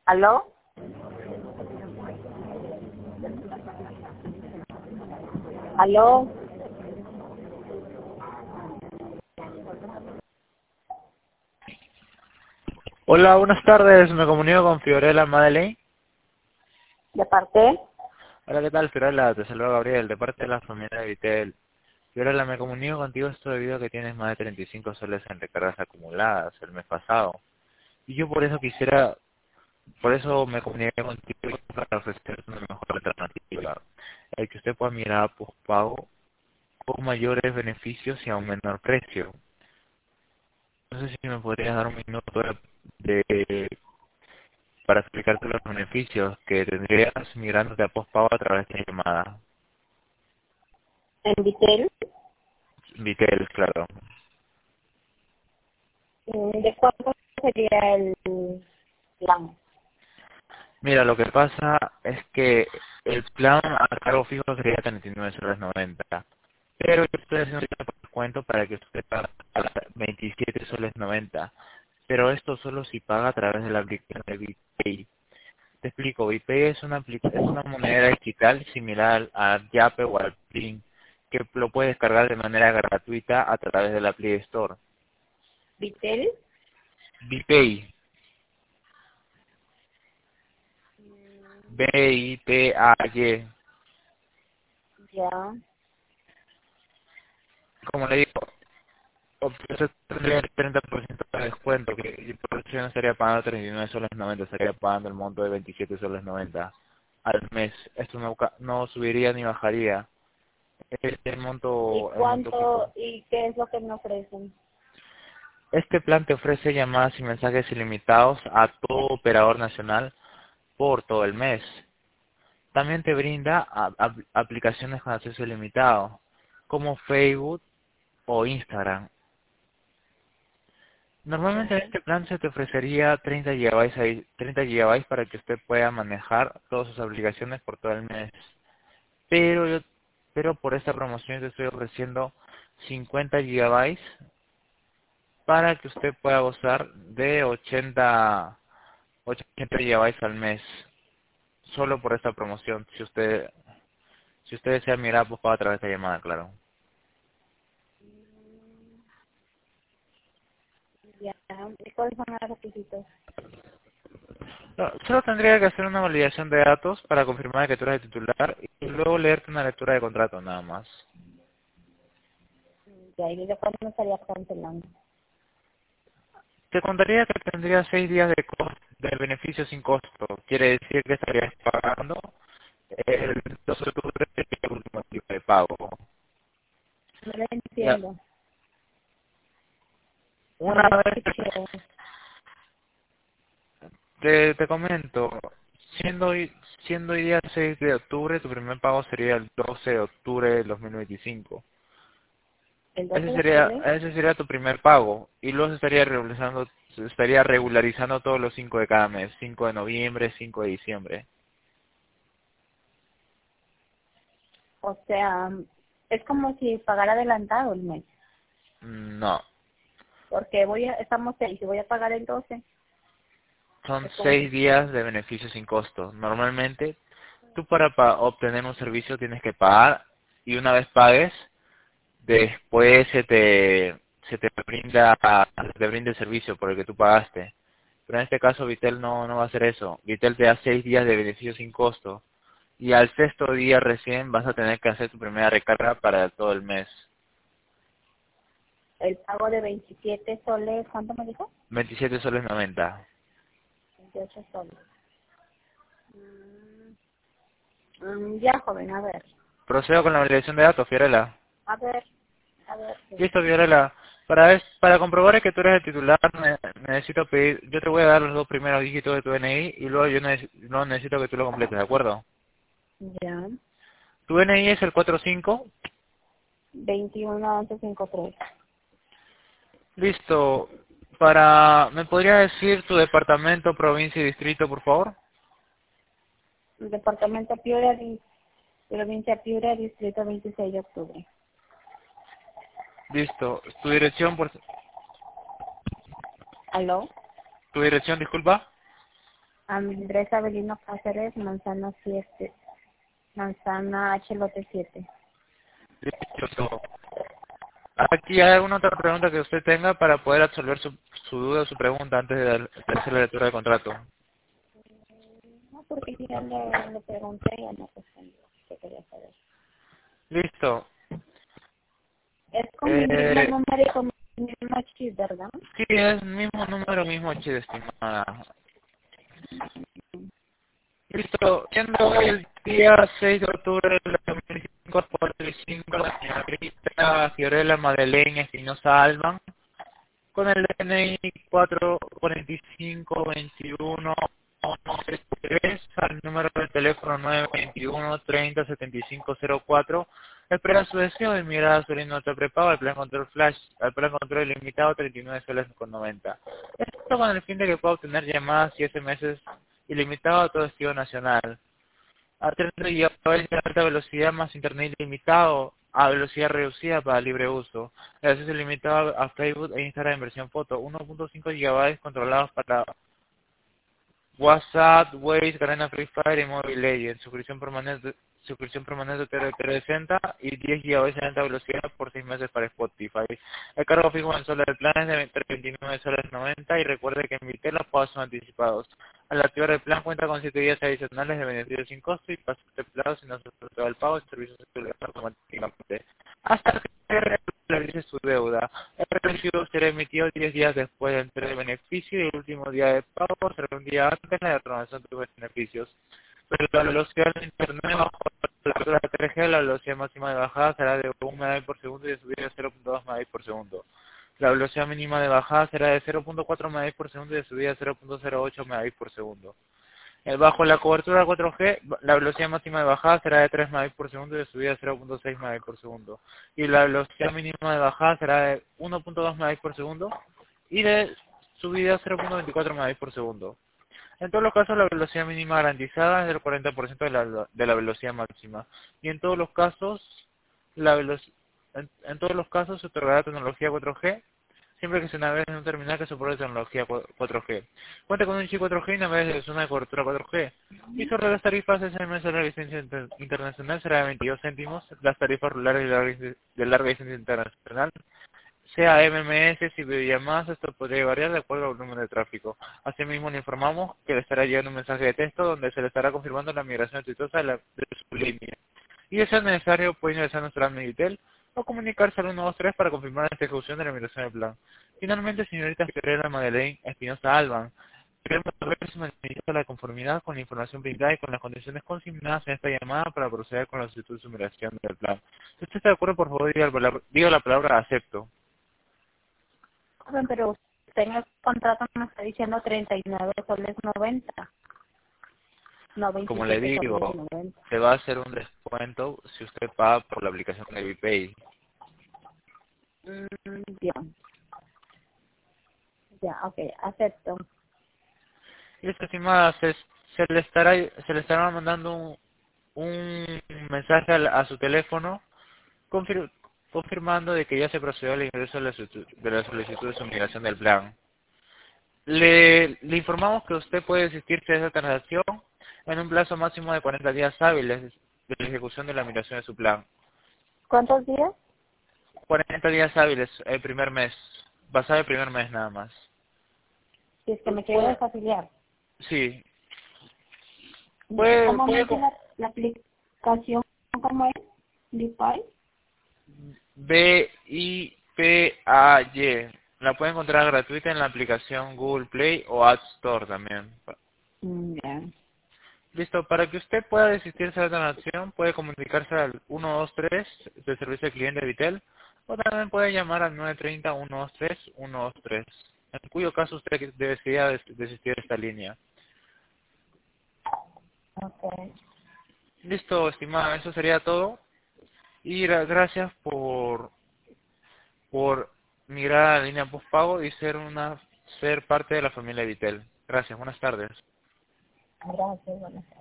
¿Aló? ¿Aló? Hola, buenas tardes. Me comunico con Fiorella Madeleine. ¿De parte? Hola, ¿qué tal, Fiorella? Te saluda Gabriel, de parte de la familia de Vitel. Fiorella, me comunico contigo esto debido a que tienes más de 35 soles en recargas acumuladas el mes pasado. Y yo por eso me comuniqué contigo para ofrecerte una mejor alternativa. El que usted pueda mirar a pospago con mayores beneficios y a un menor precio. No sé si me podrías dar un minuto de para explicarte los beneficios que tendrías migrándote a postpago a través de llamada. ¿En Vitel? Vitel, claro. ¿De cuánto sería el plan? Mira, lo que pasa es que el plan a cargo fijo sería 39 soles 90, pero yo estoy haciendo un descuento para que usted pague a 27 soles 90, pero esto solo si paga a través de la aplicación de BitPay. Te explico, BitPay es una moneda digital similar a Yape o al Plin, que lo puedes descargar de manera gratuita a través de la Play Store. ¿Vitel? BitPay, BIPAY, Ya. como le digo, usted tendría el 30% de descuento, que por eso yo no estaría pagando 39 soles 90, estaría pagando el monto de 27 soles 90 al mes. Esto no subiría ni bajaría. Es ¿Y el monto fijo. cuánto y qué es lo que me ofrecen? Este plan te ofrece llamadas y mensajes ilimitados a todo operador nacional por todo el mes. También te brinda aplicaciones con acceso ilimitado, como Facebook o Instagram. Normalmente en Ya. este plan se te ofrecería 30 gigabytes para que usted pueda manejar todas sus aplicaciones por todo el mes. Pero pero por esta promoción te estoy ofreciendo 50 gigabytes para que usted pueda gozar de 80 gigabytes al mes. Solo por esta promoción, si usted desea mirar, pues paga a través de esta llamada, claro. Ya. ¿Y cuáles son los requisitos? No, solo tendría que hacer una validación de datos para confirmar que tú eres el titular y luego leerte una lectura de contrato nada más. Ya. ¿Y desde cuándo me estaría cancelando? Te contaría que tendría 6 días de beneficio sin costo. Quiere decir que estarías pagando el 12 de octubre el último tipo de pago. No lo Ya. entiendo. No Una lo vez escuché. te comento, siendo hoy día 6 de octubre, tu primer pago sería el 12 de octubre del 2025. ¿El 12 de octubre? Ese sería tu primer pago y luego se estaría regularizando todos los 5 de cada mes, 5 de noviembre, 5 de diciembre. O sea, es como si pagara adelantado el mes. No, Porque estamos 6 y voy a pagar el 12. son Es como si, 6 días de beneficio sin costo. Normalmente, tú para obtener un servicio tienes que pagar y una vez pagues, después se te brinda el servicio por el que tú pagaste. Pero en este caso Vitel no va a hacer eso. Vitel te da 6 días de beneficio sin costo. Y al sexto día recién vas a tener que hacer tu primera recarga para todo el mes. el pago de 27 soles, ¿cuánto me dijo? 27 soles 90. 28 soles. Ya, joven, a ver. Procedo con la validación de datos, Fiorella. A ver, a ver. Listo, Fiorella. Para comprobar que tú eres el titular, necesito pedir, yo te voy a dar los dos primeros dígitos de tu DNI y luego no necesito que tú lo completes, ¿de acuerdo? Ya. Tu DNI es el 45. 21 11 53. Listo. ¿Me podría decir tu departamento, provincia y distrito, por favor? Departamento Piura, provincia Piura, distrito 26 de octubre. Listo. ¿Aló? Tu dirección, disculpa. Andrés Avelino Cáceres, Manzana 7, Manzana H Lote 7. Listo. Aquí hay alguna otra pregunta que usted tenga para poder absolver su duda o su pregunta antes de hacer la lectura del contrato. No, porque ya le pregunté y ya no respondió. ¿Qué quería saber? Listo. Es con mi mismo número y con mi mismo chip, ¿verdad? Sí, es mismo número, mismo chip, estimada. Listo. Siendo hoy el día 6 de octubre del 2005, por el 5, la señorita Fiorella Madeleine Espinosa Alban, con el DNI 44521 3, al número de teléfono 921-30-7504, espera su deseo de mirar a su nota prepago al plan control flash, al plan control ilimitado 39 soles con 90. Esto con el fin de que pueda obtener llamadas y SMS ilimitado a todo destino nacional. A 30 GB de alta velocidad más internet ilimitado a velocidad reducida para libre uso. El acceso ilimitado a Facebook e Instagram en versión foto. 1.5 GB controlados para WhatsApp, Waze, Garena Free Fire y Mobile Legends. Suscripción permanente TR360 y 10 GB de alta velocidad por 6 meses para Spotify. El cargo fijo mensual del plan es de 29 soles 90 y recuerde que en Vitel los pagos son anticipados. Al activar el plan cuenta con 7 días adicionales de beneficios sin costo y pasos templados si no se efectúa el pago, el servicio se celebra automáticamente. Hasta que realice su deuda. El recibo será emitido 10 días después de entrega de beneficio y el último día de pago será un día antes de la retornación de beneficios. Pero la velocidad de internet bajo la cobertura 3G, la velocidad máxima de bajada será de 1 MB por segundo y de subida de 0.2 MB por segundo. La velocidad mínima de bajada será de 0.4 MB por segundo y de subida de 0.08 MB por segundo. Bajo la cobertura 4G, la velocidad máxima de bajada será de 3 MB por segundo y de subida de 0.6 MB por segundo. Y la velocidad mínima de bajada será de 1.2 MB por segundo y de subida 0.24 MB por segundo. En todos los casos, la velocidad mínima garantizada es del 40% de la velocidad máxima. Y en todos los casos, en todos los casos se otorgará tecnología 4G, siempre que se navegue en un terminal que soporte tecnología 4G. Cuenta con un chip 4G y navegue desde zona de cobertura 4G. Y sobre las tarifas SMS de la licencia internacional será de 22 céntimos, las tarifas rurales de larga distancia internacional sea MMS y videollamadas, esto podría variar de acuerdo al volumen de tráfico. Asimismo, le informamos que le estará llegando un mensaje de texto donde se le estará confirmando la migración exitosa de su línea. Y de ser necesario, puede ingresar a nuestro Adminitel o comunicarse al 123 para confirmar esta ejecución de la migración del plan. Finalmente, señorita Fiorella Madeleine Espinosa Alban, queremos saber si manifiesta la conformidad con la información brindada y con las condiciones consignadas en esta llamada para proceder con la solicitud de su migración del plan. Si usted está de acuerdo, por favor, diga la palabra acepto. Joven, pero usted en el contrato me está diciendo 39 soles 90, no Como le 27 soles digo, 90. se va a hacer un descuento si usted paga por la aplicación de VPay. Ya, ya, ok, acepto. Y esta estimada, se le estará mandando un mensaje a su teléfono confir- confirmando de que ya se procedió al ingreso de la solicitud de su migración del plan. Le informamos que usted puede desistirse de esa transacción en un plazo máximo de 40 días hábiles de la ejecución de la migración de su plan. ¿Cuántos días? 40 días hábiles el primer mes, basado el primer mes nada más. Si es que me quiero desafiliar. Sí, ¿Cómo me puede dice la aplicación? ¿Cómo es? ¿Lipay? BIPAY. La puede encontrar gratuita en la aplicación Google Play o App Store también. Ya. Listo, para que usted pueda desistirse de la transacción, puede comunicarse al 123 del servicio de cliente de Vitel o también puede llamar al 930-123-123, en cuyo caso usted debería desistir de esta línea. Okay. Listo, estimada, eso sería todo. Y gracias por migrar a la línea postpago y ser parte de la familia Vitel. Gracias, buenas tardes. Gracias, buenas tardes.